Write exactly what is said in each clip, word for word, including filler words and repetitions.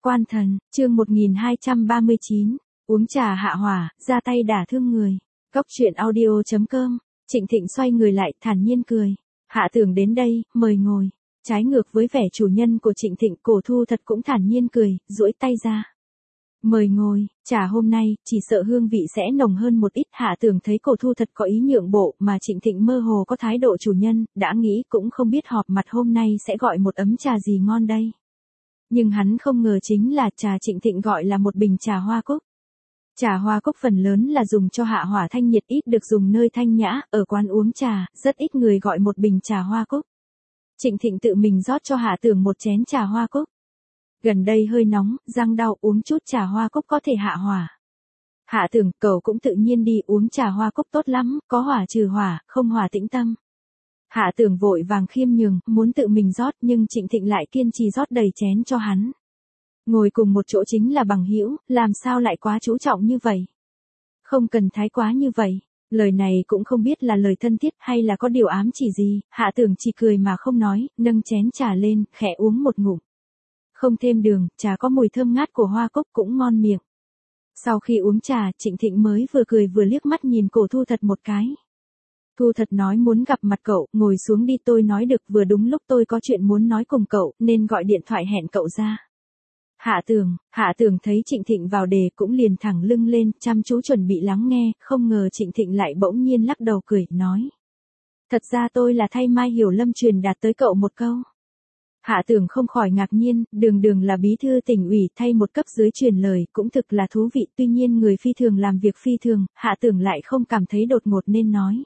Quan thần, chương một nghìn hai trăm ba mươi chín, uống trà hạ hỏa, ra tay đả thương người. Góc truyện audio chấm com, Trịnh Thịnh xoay người lại, thản nhiên cười. Hạ Tường đến đây, mời ngồi. Trái ngược với vẻ chủ nhân của Trịnh Thịnh, Cổ Thu Thật cũng thản nhiên cười, duỗi tay ra. Mời ngồi, trà hôm nay, chỉ sợ hương vị sẽ nồng hơn một ít. Hạ Tường thấy Cổ Thu Thật có ý nhượng bộ, mà Trịnh Thịnh mơ hồ có thái độ chủ nhân, đã nghĩ cũng không biết họp mặt hôm nay sẽ gọi một ấm trà gì ngon đây. Nhưng hắn không ngờ chính là trà Trịnh Thịnh gọi là một bình trà hoa cúc. Trà hoa cúc phần lớn là dùng cho hạ hỏa thanh nhiệt, ít được dùng nơi thanh nhã, ở quán uống trà, rất ít người gọi một bình trà hoa cúc. Trịnh Thịnh tự mình rót cho Hạ Tường một chén trà hoa cúc. Gần đây hơi nóng, răng đau, uống chút trà hoa cúc có thể hạ hỏa. Hạ Tường, cậu cũng tự nhiên đi, uống trà hoa cúc tốt lắm, có hỏa trừ hỏa, không hỏa tĩnh tâm. Hạ Tường vội vàng khiêm nhường, muốn tự mình rót, nhưng Trịnh Thịnh lại kiên trì rót đầy chén cho hắn. Ngồi cùng một chỗ chính là bằng hữu, làm sao lại quá chú trọng như vậy? Không cần thái quá như vậy. Lời này cũng không biết là lời thân thiết hay là có điều ám chỉ gì, Hạ Tường chỉ cười mà không nói, nâng chén trà lên, khẽ uống một ngụm. Không thêm đường, trà có mùi thơm ngát của hoa cúc cũng ngon miệng. Sau khi uống trà, Trịnh Thịnh mới vừa cười vừa liếc mắt nhìn Cổ Thu Thật một cái. Thu Thật nói muốn gặp mặt cậu, ngồi xuống đi, tôi nói được, vừa đúng lúc tôi có chuyện muốn nói cùng cậu, nên gọi điện thoại hẹn cậu ra. Hạ Tường, Hạ Tường thấy Trịnh Thịnh vào đề cũng liền thẳng lưng lên, chăm chú chuẩn bị lắng nghe, không ngờ Trịnh Thịnh lại bỗng nhiên lắc đầu cười, nói. Thật ra tôi là thay Mai Hiểu Lâm truyền đạt tới cậu một câu. Hạ Tường không khỏi ngạc nhiên, đường đường là bí thư tỉnh ủy thay một cấp dưới truyền lời, cũng thực là thú vị, tuy nhiên người phi thường làm việc phi thường, Hạ Tường lại không cảm thấy đột ngột nên nói.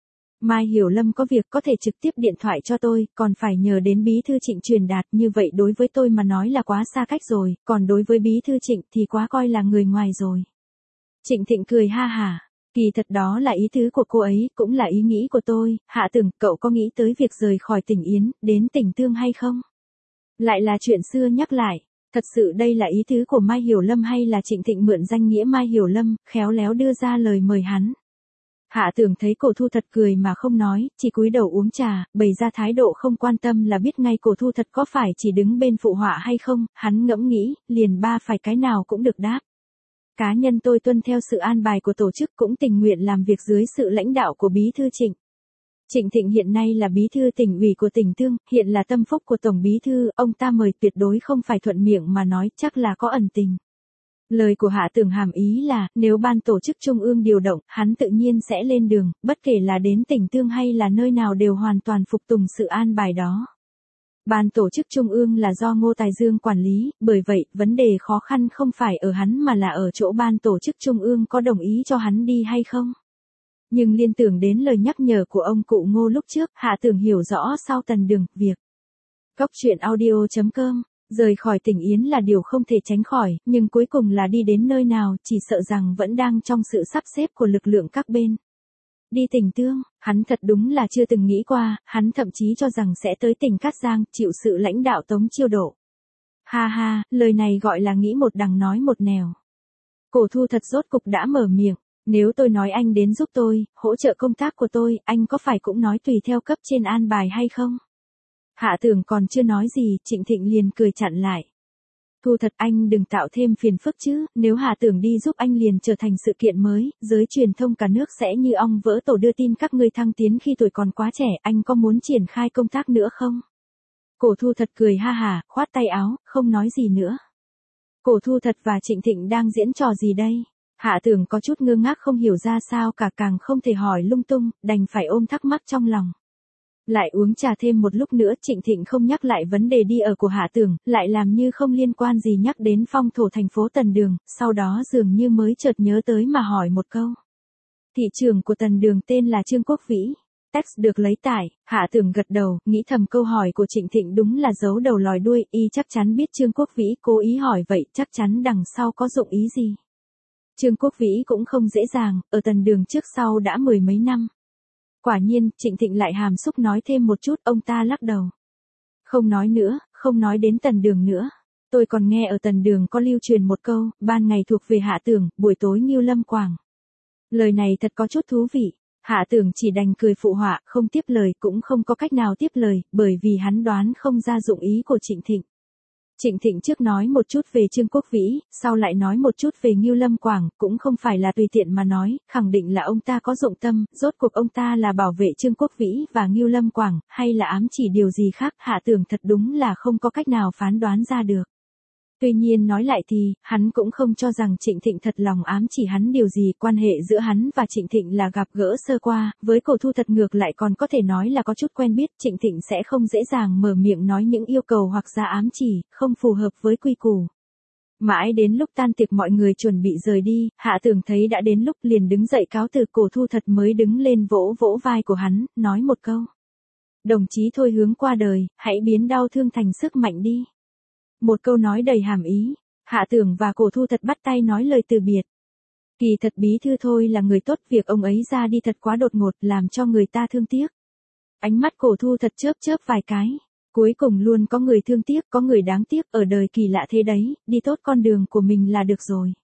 Mai Hiểu Lâm có việc có thể trực tiếp điện thoại cho tôi, còn phải nhờ đến bí thư Trịnh truyền đạt, như vậy đối với tôi mà nói là quá xa cách rồi, còn đối với bí thư Trịnh thì quá coi là người ngoài rồi. Trịnh Thịnh cười ha hả, kỳ thật đó là ý tứ của cô ấy, cũng là ý nghĩ của tôi. Hạ Tường, cậu có nghĩ tới việc rời khỏi tỉnh Yến, đến tỉnh Tương hay không? Lại là chuyện xưa nhắc lại, thật sự đây là ý tứ của Mai Hiểu Lâm hay là Trịnh Thịnh mượn danh nghĩa Mai Hiểu Lâm, khéo léo đưa ra lời mời hắn? Hạ Tường thấy Cổ Thu Thật cười mà không nói, chỉ cúi đầu uống trà, bày ra thái độ không quan tâm là biết ngay Cổ Thu Thật có phải chỉ đứng bên phụ họa hay không, hắn ngẫm nghĩ, liền ba phải cái nào cũng được đáp. Cá nhân tôi tuân theo sự an bài của tổ chức, cũng tình nguyện làm việc dưới sự lãnh đạo của bí thư Trịnh. Trịnh Thịnh hiện nay là bí thư tỉnh ủy của tỉnh Tương, hiện là tâm phúc của tổng bí thư, ông ta mời tuyệt đối không phải thuận miệng mà nói, chắc là có ẩn tình. Lời của Hạ Tường hàm ý là, nếu ban tổ chức trung ương điều động, hắn tự nhiên sẽ lên đường, bất kể là đến tỉnh Tương hay là nơi nào đều hoàn toàn phục tùng sự an bài đó. Ban tổ chức trung ương là do Ngô Tài Dương quản lý, bởi vậy, vấn đề khó khăn không phải ở hắn mà là ở chỗ ban tổ chức trung ương có đồng ý cho hắn đi hay không. Nhưng liên tưởng đến lời nhắc nhở của ông cụ Ngô lúc trước, Hạ Tường hiểu rõ sau tần đường, việc. Góc truyện audio chấm com. Rời khỏi tỉnh Yến là điều không thể tránh khỏi, nhưng cuối cùng là đi đến nơi nào, chỉ sợ rằng vẫn đang trong sự sắp xếp của lực lượng các bên. Đi tỉnh Tương, hắn thật đúng là chưa từng nghĩ qua, hắn thậm chí cho rằng sẽ tới tỉnh Cát Giang, chịu sự lãnh đạo Tống Chiêu Độ. Ha ha, lời này gọi là nghĩ một đằng nói một nẻo. Cổ Thu Thật rốt cục đã mở miệng, nếu tôi nói anh đến giúp tôi, hỗ trợ công tác của tôi, anh có phải cũng nói tùy theo cấp trên an bài hay không? Hạ Tường còn chưa nói gì, Trịnh Thịnh liền cười chặn lại. Thu Thật, anh đừng tạo thêm phiền phức chứ, nếu Hạ Tường đi giúp anh liền trở thành sự kiện mới, giới truyền thông cả nước sẽ như ong vỡ tổ đưa tin các ngươi thăng tiến khi tuổi còn quá trẻ, anh có muốn triển khai công tác nữa không? Cổ Thu Thật cười ha hả, khoát tay áo, không nói gì nữa. Cổ Thu Thật và Trịnh Thịnh đang diễn trò gì đây? Hạ Tường có chút ngơ ngác không hiểu ra sao cả, càng không thể hỏi lung tung, đành phải ôm thắc mắc trong lòng. Lại uống trà thêm một lúc nữa, Trịnh Thịnh không nhắc lại vấn đề đi ở của Hạ Tường, lại làm như không liên quan gì nhắc đến phong thổ thành phố Tần Đường, sau đó dường như mới chợt nhớ tới mà hỏi một câu. Thị trưởng của Tần Đường tên là Trương Quốc Vĩ. Text được lấy tải, Hạ Tường gật đầu, nghĩ thầm câu hỏi của Trịnh Thịnh đúng là giấu đầu lòi đuôi, y chắc chắn biết Trương Quốc Vĩ cố ý hỏi vậy, chắc chắn đằng sau có dụng ý gì. Trương Quốc Vĩ cũng không dễ dàng, ở Tần Đường trước sau đã mười mấy năm. Quả nhiên, Trịnh Thịnh lại hàm xúc nói thêm một chút, ông ta lắc đầu. Không nói nữa, không nói đến Tần Đường nữa. Tôi còn nghe ở Tần Đường có lưu truyền một câu, ban ngày thuộc về Hạ Tường, buổi tối Ngưu Lâm Quảng. Lời này thật có chút thú vị. Hạ Tường chỉ đành cười phụ họa, không tiếp lời, cũng không có cách nào tiếp lời, bởi vì hắn đoán không ra dụng ý của Trịnh Thịnh. Trịnh Thịnh trước nói một chút về Trương Quốc Vĩ, sau lại nói một chút về Ngưu Lâm Quảng, cũng không phải là tùy tiện mà nói, khẳng định là ông ta có dụng tâm, rốt cuộc ông ta là bảo vệ Trương Quốc Vĩ và Ngưu Lâm Quảng, hay là ám chỉ điều gì khác, Hạ Tưởng thật đúng là không có cách nào phán đoán ra được. Tuy nhiên nói lại thì, hắn cũng không cho rằng Trịnh Thịnh thật lòng ám chỉ hắn điều gì, quan hệ giữa hắn và Trịnh Thịnh là gặp gỡ sơ qua, với Cổ Thu Thật ngược lại còn có thể nói là có chút quen biết, Trịnh Thịnh sẽ không dễ dàng mở miệng nói những yêu cầu hoặc ra ám chỉ, không phù hợp với quy củ. Mãi đến lúc tan tiệc mọi người chuẩn bị rời đi, Hạ Tưởng thấy đã đến lúc liền đứng dậy cáo từ, Cổ Thu Thật mới đứng lên vỗ vỗ vai của hắn, nói một câu. Đồng chí Thôi Hướng qua đời, hãy biến đau thương thành sức mạnh đi. Một câu nói đầy hàm ý, Hạ Tưởng và Cổ Thu Thật bắt tay nói lời từ biệt. Kỳ thật Bí Thư Thôi là người tốt, việc ông ấy ra đi thật quá đột ngột, làm cho người ta thương tiếc. Ánh mắt Cổ Thu Thật chớp chớp vài cái, cuối cùng luôn có người thương tiếc, có người đáng tiếc, ở đời kỳ lạ thế đấy, đi tốt con đường của mình là được rồi.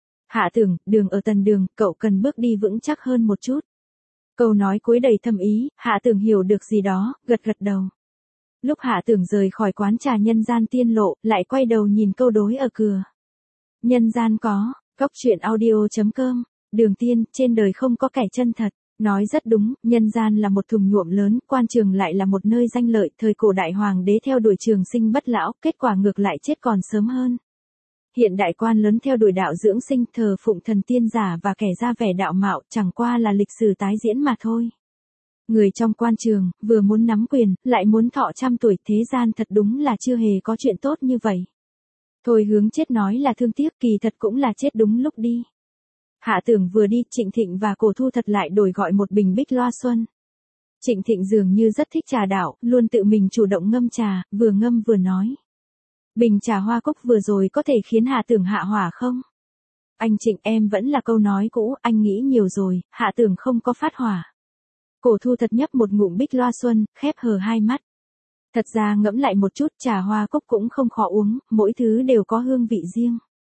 Hạ Tưởng, đường ở tần đường, cậu cần bước đi vững chắc hơn một chút. Câu nói cuối đầy thâm ý, Hạ Tưởng hiểu được gì đó, gật gật đầu. Lúc Hạ Tưởng rời khỏi quán trà Nhân Gian Tiên Lộ, lại quay đầu nhìn câu đối ở cửa. Nhân gian có, góc truyện audio chấm com, Đường Tiên, trên đời không có kẻ chân thật. Nói rất đúng, nhân gian là một thùng nhuộm lớn, quan trường lại là một nơi danh lợi, thời cổ đại hoàng đế theo đuổi trường sinh bất lão, kết quả ngược lại chết còn sớm hơn. Hiện đại quan lớn theo đuổi đạo dưỡng sinh, thờ phụng thần tiên giả và kẻ ra vẻ đạo mạo, chẳng qua là lịch sử tái diễn mà thôi. Người trong quan trường, vừa muốn nắm quyền, lại muốn thọ trăm tuổi, thế gian thật đúng là chưa hề có chuyện tốt như vậy. Thôi Hướng chết nói là thương tiếc, kỳ thật cũng là chết đúng lúc đi. Hạ Tưởng vừa đi, Trịnh Thịnh và Cổ Thu Thật lại đổi gọi một bình bích loa xuân. Trịnh Thịnh dường như rất thích trà đạo, luôn tự mình chủ động ngâm trà, vừa ngâm vừa nói. Bình trà hoa cúc vừa rồi có thể khiến Hạ Tưởng hạ hỏa không? Anh Trịnh, em vẫn là câu nói cũ, anh nghĩ nhiều rồi, Hạ Tưởng không có phát hỏa. Cổ Thu Thật nhấp một ngụm bích loa xuân, khép hờ hai mắt. Thật ra ngẫm lại một chút, trà hoa cúc cũng không khó uống, mỗi thứ đều có hương vị riêng.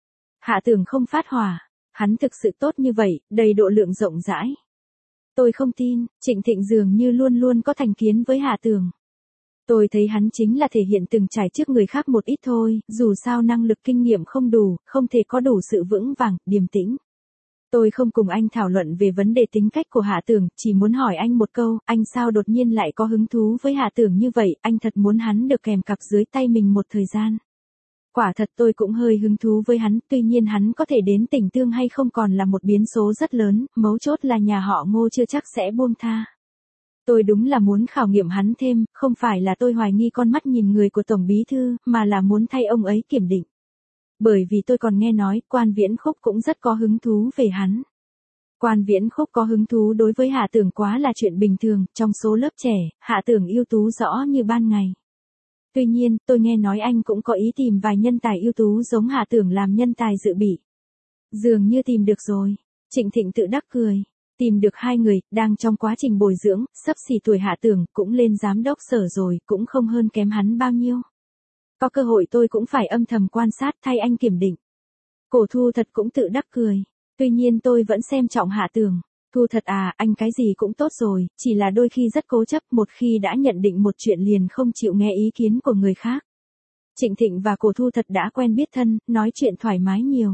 Hạ Tưởng không phát hỏa, hắn thực sự tốt như vậy, đầy độ lượng rộng rãi. Tôi không tin, Trịnh Thịnh dường như luôn luôn có thành kiến với Hạ Tưởng. Tôi thấy hắn chính là thể hiện từng trải trước người khác một ít thôi, dù sao năng lực kinh nghiệm không đủ, không thể có đủ sự vững vàng, điềm tĩnh. Tôi không cùng anh thảo luận về vấn đề tính cách của Hạ Tưởng, chỉ muốn hỏi anh một câu, anh sao đột nhiên lại có hứng thú với Hạ Tưởng như vậy, anh thật muốn hắn được kèm cặp dưới tay mình một thời gian. Quả thật tôi cũng hơi hứng thú với hắn, tuy nhiên hắn có thể đến Tỉnh Tương hay không còn là một biến số rất lớn, mấu chốt là nhà họ Ngô chưa chắc sẽ buông tha. Tôi đúng là muốn khảo nghiệm hắn thêm, không phải là tôi hoài nghi con mắt nhìn người của Tổng Bí Thư, mà là muốn thay ông ấy kiểm định. Bởi vì tôi còn nghe nói, Quan Viễn Khúc cũng rất có hứng thú về hắn. Quan Viễn Khúc có hứng thú đối với Hạ Tưởng quá là chuyện bình thường, trong số lớp trẻ, Hạ Tưởng ưu tú rõ như ban ngày. Tuy nhiên, tôi nghe nói anh cũng có ý tìm vài nhân tài ưu tú giống Hạ Tưởng làm nhân tài dự bị. Dường như tìm được rồi. Trịnh Thịnh tự đắc cười. Tìm được hai người, đang trong quá trình bồi dưỡng, sắp xỉ tuổi Hạ Tưởng, cũng lên giám đốc sở rồi, cũng không hơn kém hắn bao nhiêu. Có cơ hội tôi cũng phải âm thầm quan sát thay anh kiểm định. Cổ Thu Thật cũng tự đắc cười. Tuy nhiên tôi vẫn xem trọng Hạ Tưởng. Thu Thật à, anh cái gì cũng tốt rồi, chỉ là đôi khi rất cố chấp, một khi đã nhận định một chuyện liền không chịu nghe ý kiến của người khác. Trịnh Thịnh và Cổ Thu Thật đã quen biết thân, nói chuyện thoải mái nhiều.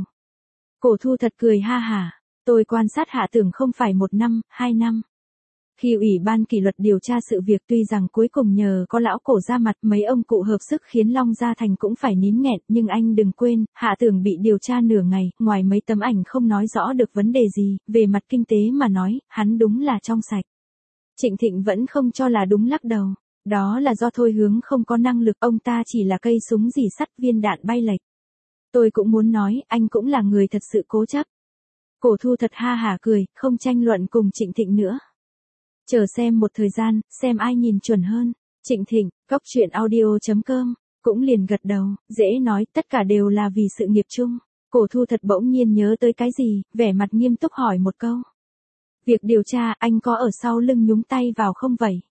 Cổ Thu Thật cười ha hả, tôi quan sát Hạ Tưởng không phải một năm, hai năm. Khi Ủy ban kỷ luật điều tra sự việc, tuy rằng cuối cùng nhờ có lão Cổ ra mặt, mấy ông cụ hợp sức khiến Long Gia Thành cũng phải nín nghẹn, nhưng anh đừng quên, Hạ Tưởng bị điều tra nửa ngày, ngoài mấy tấm ảnh không nói rõ được vấn đề gì, về mặt kinh tế mà nói, hắn đúng là trong sạch. Trịnh Thịnh vẫn không cho là đúng, lắc đầu. Đó là do Thôi Hướng không có năng lực, ông ta chỉ là cây súng rỉ sắt, viên đạn bay lệch. Tôi cũng muốn nói, anh cũng là người thật sự cố chấp. Cổ Thu Thật ha hả cười, không tranh luận cùng Trịnh Thịnh nữa. Chờ xem một thời gian, xem ai nhìn chuẩn hơn. Trịnh Thịnh, góc truyện audio chấm com, cũng liền gật đầu, dễ nói, tất cả đều là vì sự nghiệp chung. Cổ Thu Thật bỗng nhiên nhớ tới cái gì, vẻ mặt nghiêm túc hỏi một câu. Việc điều tra, anh có ở sau lưng nhúng tay vào không vậy?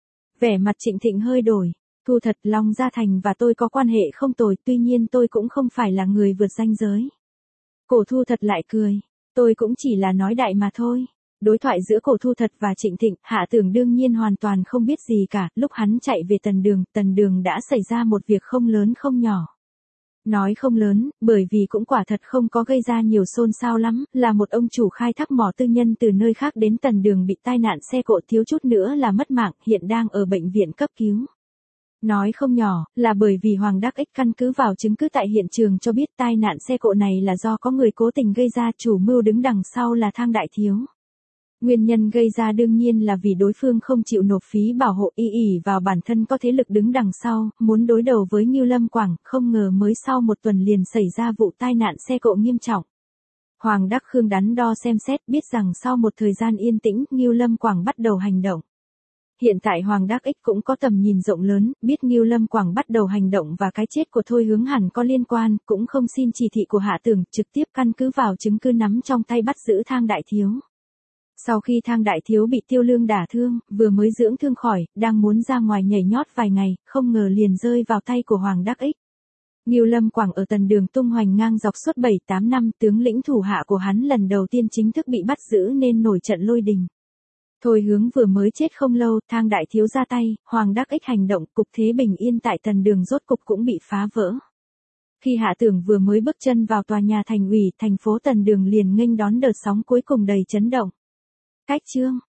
Vẻ mặt Trịnh Thịnh hơi đổi. Thu Thật, Long Gia Thành và tôi có quan hệ không tồi, tuy nhiên tôi cũng không phải là người vượt ranh giới. Cổ Thu Thật lại cười. Tôi cũng chỉ là nói đại mà thôi. Đối thoại giữa Cổ Thu Thật và Trịnh Thịnh, Hạ Tưởng đương nhiên hoàn toàn không biết gì cả, lúc hắn chạy về Tần Đường, Tần Đường đã xảy ra một việc không lớn không nhỏ. Nói không lớn, bởi vì cũng quả thật không có gây ra nhiều xôn xao lắm, là một ông chủ khai thác mỏ tư nhân từ nơi khác đến Tần Đường bị tai nạn xe cộ thiếu chút nữa là mất mạng, hiện đang ở bệnh viện cấp cứu. Nói không nhỏ, là bởi vì Hoàng Đắc Ích căn cứ vào chứng cứ tại hiện trường cho biết tai nạn xe cộ này là do có người cố tình gây ra, chủ mưu đứng đằng sau là Thang Đại Thiếu. Nguyên nhân gây ra đương nhiên là vì đối phương không chịu nộp phí bảo hộ, y ỉ vào bản thân có thế lực đứng đằng sau, muốn đối đầu với Ngưu Lâm Quảng, không ngờ mới sau một tuần liền xảy ra vụ tai nạn xe cộ nghiêm trọng. Hoàng Đắc Khương đắn đo xem xét, biết rằng sau một thời gian yên tĩnh, Ngưu Lâm Quảng bắt đầu hành động. Hiện tại Hoàng Đắc Ích cũng có tầm nhìn rộng lớn, biết Ngưu Lâm Quảng bắt đầu hành động và cái chết của Thôi Hướng hẳn có liên quan, cũng không xin chỉ thị của Hạ Tưởng, trực tiếp căn cứ vào chứng cứ nắm trong tay bắt giữ Thang Đại Thiếu. Sau khi Thang Đại Thiếu bị Tiêu Lương đả thương, vừa mới dưỡng thương khỏi, đang muốn ra ngoài nhảy nhót vài ngày, không ngờ liền rơi vào tay của Hoàng Đắc Ích. Ngưu Lâm Quảng ở Tần Đường tung hoành ngang dọc suốt bảy tám năm, tướng lĩnh thủ hạ của hắn lần đầu tiên chính thức bị bắt giữ nên nổi trận lôi đình. Thôi Hướng vừa mới chết không lâu, Thang Đại Thiếu ra tay, Hoàng Đắc Ích hành động, cục thế bình yên tại Tần Đường rốt cục cũng bị phá vỡ. Khi Hạ Tưởng vừa mới bước chân vào tòa nhà thành ủy, thành phố Tần Đường liền nghênh đón đợt sóng cuối cùng đầy chấn động. Cách chương